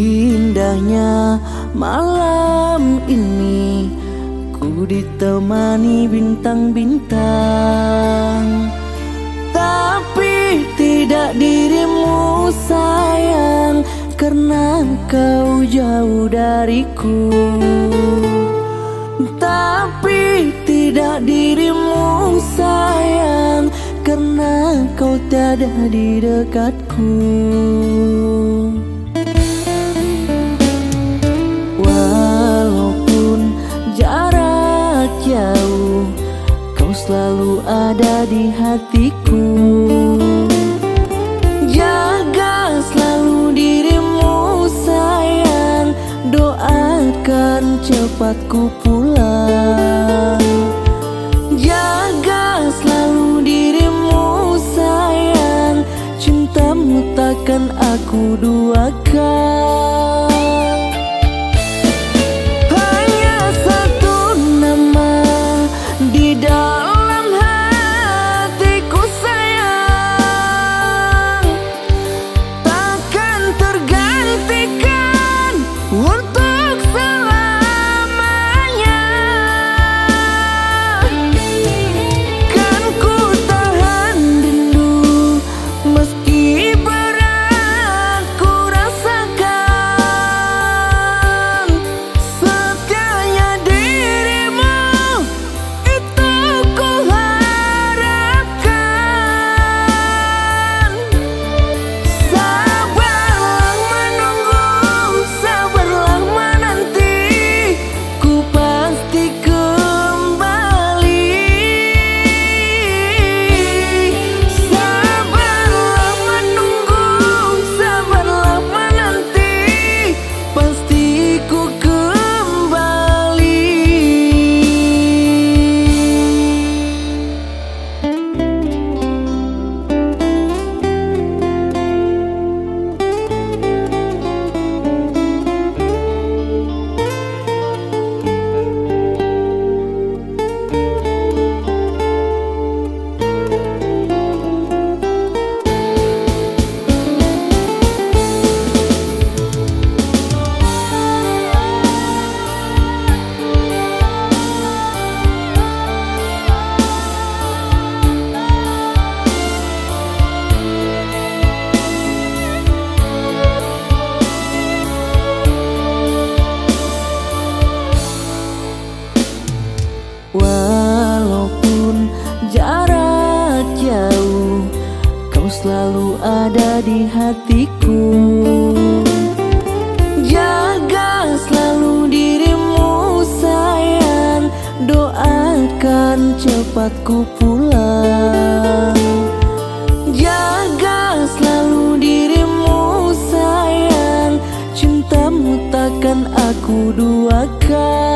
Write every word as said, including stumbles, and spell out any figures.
Indahnya malam ini ku ditemani bintang-bintang, tapi tidak dirimu sayang, karena kau jauh dariku. Tapi tidak dirimu sayang, karena kau tiada di dekatku. Walaupun jarak jauh, kau selalu ada di hatiku. Jaga selalu dirimu sayang, doakan cepat ku pulang. Jaga selalu dirimu sayang, cintamu takkan aku duakan. Hanya satu nama di dalam hatiku sayang, takkan tergantikan untuk selamanya. Kan ku tahan rindu meski berat ku rasakan. Setianya dirimu itu ku harapkan. Sabarlah menunggu, sabarlah menanti, ku pasti kembali. Sabarlah menunggu, sabarlah menanti, pasti ku kembali. Walaupun jarak jauh, kau selalu ada di hatiku. Jaga selalu dirimu sayang, doakan cepat ku pulang. Jaga selalu dirimu sayang, cintamu takkan aku duakan.